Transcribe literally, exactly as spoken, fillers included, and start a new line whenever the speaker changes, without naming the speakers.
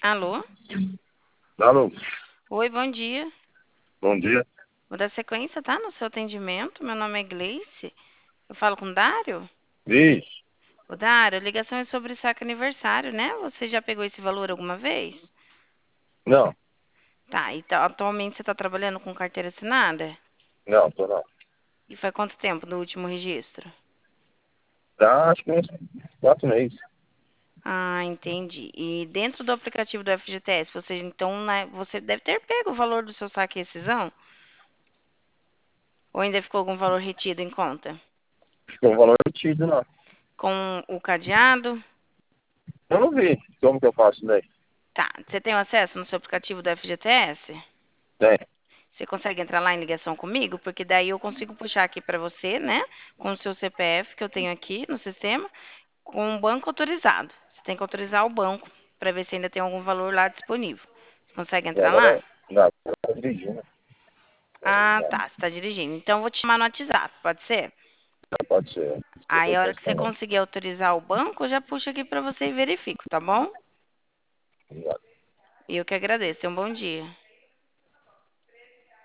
Alô?
Alô,
Oi, bom dia.
bom dia.
Vou dar sequência, tá? No seu atendimento. Meu nome é Gleice. Eu falo com o Dário?
Isso.
O Dário, a ligação é sobre saque aniversário, né? Você já pegou esse valor alguma vez?
Não,
Tá, então atualmente você está trabalhando com carteira assinada?
não, tô não.
E faz quanto tempo do último registro?
Tá, acho que uns quatro meses.
Ah, entendi. E dentro do aplicativo do F G T S, você então, né, você deve ter pego o valor do seu saque e rescisão? Ou ainda ficou algum valor retido em conta?
Ficou um valor retido, não.
Com o cadeado?
Eu não vi. Como que eu faço daí?
Tá, você tem acesso no seu aplicativo do F G T S?
Tem.
Você consegue entrar lá em ligação comigo? Porque daí eu consigo puxar aqui para você, né? Com o seu C P F que eu tenho aqui no sistema, com o banco autorizado. Você tem que autorizar o banco para ver se ainda tem algum valor lá disponível. Você consegue
E
entrar lá?
agora, não, eu tô dirigindo.
Ah, tá. Você está dirigindo. Então eu vou te chamar no WhatsApp, pode ser?
Não, pode ser. Eu
Aí
tô
a hora que você
pensando.
conseguir autorizar o banco, eu já puxo aqui para você e verifico, tá bom?
Não.
E eu que agradeço. Tenha um bom dia.